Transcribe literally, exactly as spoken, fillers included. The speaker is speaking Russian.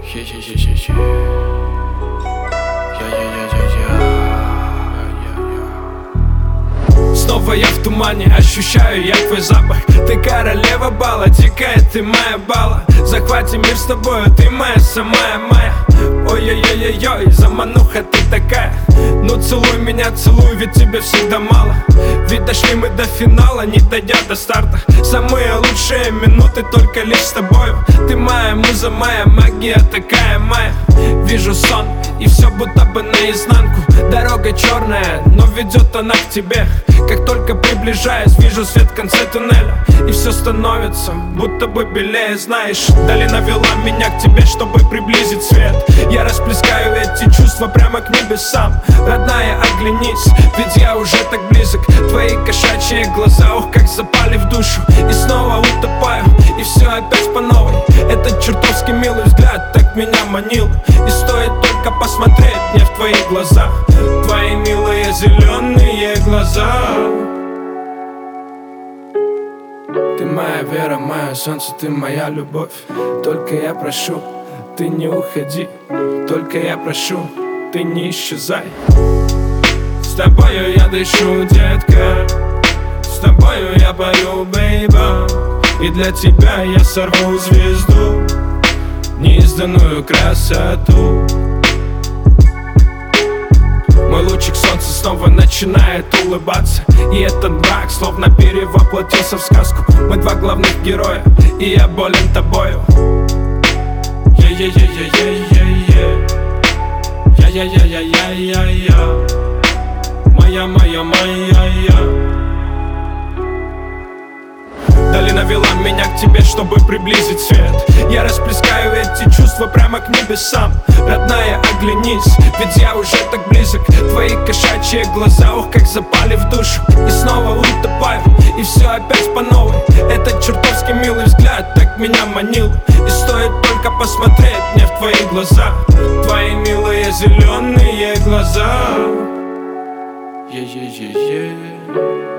Снова я в тумане, ощущаю я твой запах. Ты королева бала, дикая ты моя бала. Захватим мир с тобою, ты моя самая моя. Ой-ой-ой-ой-ой, замануха ты такая. Ну целуй меня, целуй, ведь тебе всегда мало. Ведь дошли мы до финала, не дойдя до старта. Самые лучшие минуты только лишь с тобою. Ты моя муза, моя магия такая моя. Вижу сон, и все будто бы наизнанку. Дорога черная, но ведет она к тебе. Как только приближаюсь, вижу свет в конце туннеля. И все становится будто бы белее, знаешь. Долина вела меня к тебе, чтобы приблизить свет. Я расплескаю эти чувства прямо к небесам. Родная, оглянись, ведь я уже так близок. Твои кошачьи глаза, ох, как запали в душу. И снова утопаю, и все опять по новой. Этот чертовски милый взгляд так меня манил. И стоит только посмотреть мне в твои глаза. Твои милые зеленые глаза. Ты моя вера, мое солнце, ты моя любовь. Только я прошу, ты не уходи. Только я прошу, ты не исчезай. С тобою я дышу, детка. С тобою я пою, бейба. И для тебя я сорву звезду, неизданную красоту. Мой лучик солнца снова начинает улыбаться. И этот брак словно перевоплотился в сказку. Мы два главных героя, и я болен тобою. Я-я-я-я-я-я-я. Я-я-я-я-я-я-я. Моя, моя, моя, я. Долина вела меня к тебе, чтобы приблизить свет. Я расплескаю эти чувства прямо к небесам. Родная, оглянись, ведь я уже так близок. Твои кошачьи глаза, ох, как запали в душу. И снова утопаю, и все опять по новой. Этот чертовски милый взгляд так меня манил. И стоит только посмотреть мне в твои глаза. Твои милые зеленые глаза. Е-е-е-е.